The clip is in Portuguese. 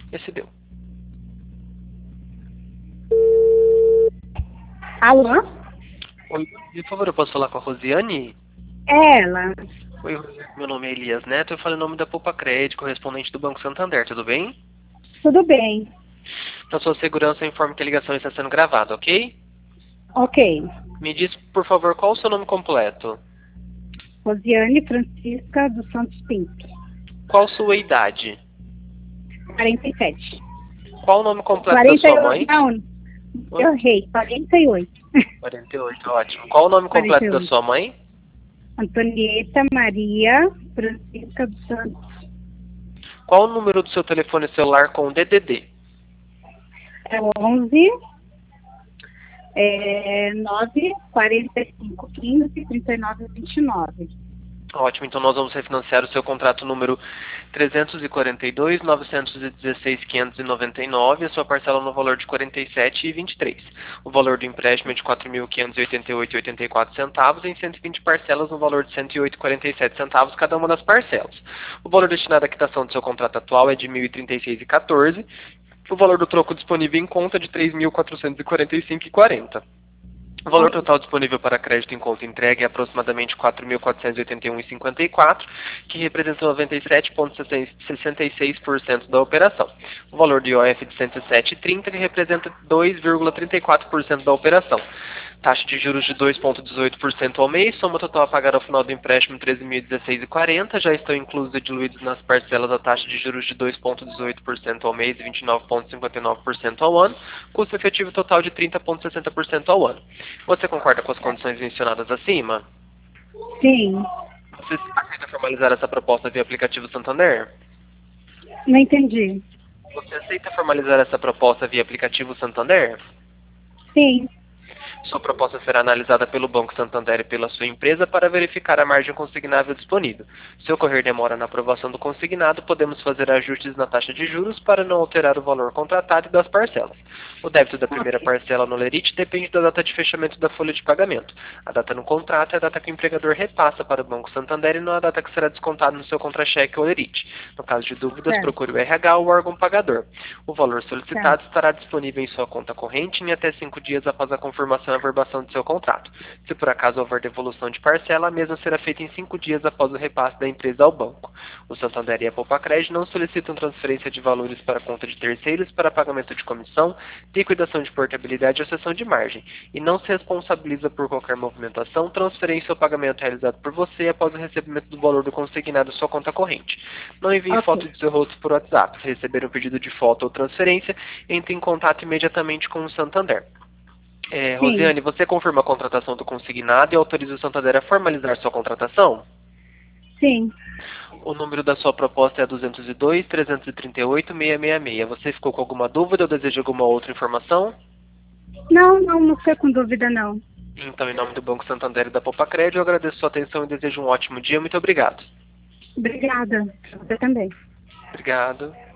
Recebeu. Alô? Oi, por favor, eu posso falar com a Rosiane? É ela. Oi, Rosiane, meu nome é Elias Neto, eu falo em nome da Poupa Crédito, correspondente do Banco Santander, tudo bem? Tudo bem. Na sua segurança, eu informo que a ligação está sendo gravada, ok? Ok. Me diz, por favor, qual o seu nome completo? Rosiane Francisca dos Santos Pinto. Qual sua idade? 47. Qual o nome completo da sua 48, mãe? não. Oi? Eu errei. 48. 48, ótimo. Qual o nome completo da 48. sua mãe? Antonieta Maria Francisca dos Santos. Qual o número do seu telefone celular com DDD? É 11 9 45 15 39 29. Ótimo, então nós vamos refinanciar o seu contrato número 342.916.599, a sua parcela no valor de R$ 47,23. O valor do empréstimo é de R$ 4.588,84 centavos, em 120 parcelas no valor de R$ 108,47 centavos cada uma das parcelas. O valor destinado à quitação do seu contrato atual é de R$ 1.036,14. O valor do troco disponível em conta é de R$ 3.445,40. O valor Ok. total disponível para crédito em conta entregue é aproximadamente R$ 4.481,54, que representa 97,66% da operação. O valor do IOF de 107,30, que representa 2,34% da operação. Taxa de juros de 2,18% ao mês, soma total a pagar ao final do empréstimo 13.016,40, já estão inclusos e diluídos nas parcelas a taxa de juros de 2,18% ao mês e 29,59% ao ano, custo efetivo total de 30,60% ao ano. Você concorda com as condições mencionadas acima? Sim. Você aceita formalizar essa proposta via aplicativo Santander? Não entendi. Você aceita formalizar essa proposta via aplicativo Santander? Sim. Sua proposta será analisada pelo Banco Santander e pela sua empresa para verificar a margem consignável disponível. Se ocorrer demora na aprovação do consignado, podemos fazer ajustes na taxa de juros para não alterar o valor contratado e das parcelas. O débito da primeira Ok. parcela no Lerite depende da data de fechamento da folha de pagamento. A data no contrato é a data que o empregador repassa para o Banco Santander e não a data que será descontada no seu contra-cheque ou Lerite. No caso de dúvidas, Certo. procure o RH ou o órgão pagador. O valor solicitado Certo. estará disponível em sua conta corrente em até 5 dias após a confirmação e averbação do seu contrato. Se por acaso houver devolução de parcela, a mesma será feita em 5 dias após o repasse da empresa ao banco. O Santander e a Poupa Crédito não solicitam transferência de valores para a conta de terceiros para pagamento de comissão, liquidação de portabilidade ou cessão de margem, e não se responsabiliza por qualquer movimentação, transferência ou pagamento realizado por você após o recebimento do valor do consignado à sua conta corrente. Não envie foto Ok. de seu rosto por WhatsApp. Se receber um pedido de foto ou transferência, entre em contato imediatamente com o Santander. Sim. Rosiane, você confirma a contratação do consignado e autoriza o Santander a formalizar sua contratação? Sim. O número da sua proposta é 202-338-666. Você ficou com alguma dúvida ou deseja alguma outra informação? Não fiquei com dúvida, não. Então, em nome do Banco Santander e da Poupa Crédito, eu agradeço sua atenção e desejo um ótimo dia. Muito obrigado. Obrigada. Você também. Obrigado.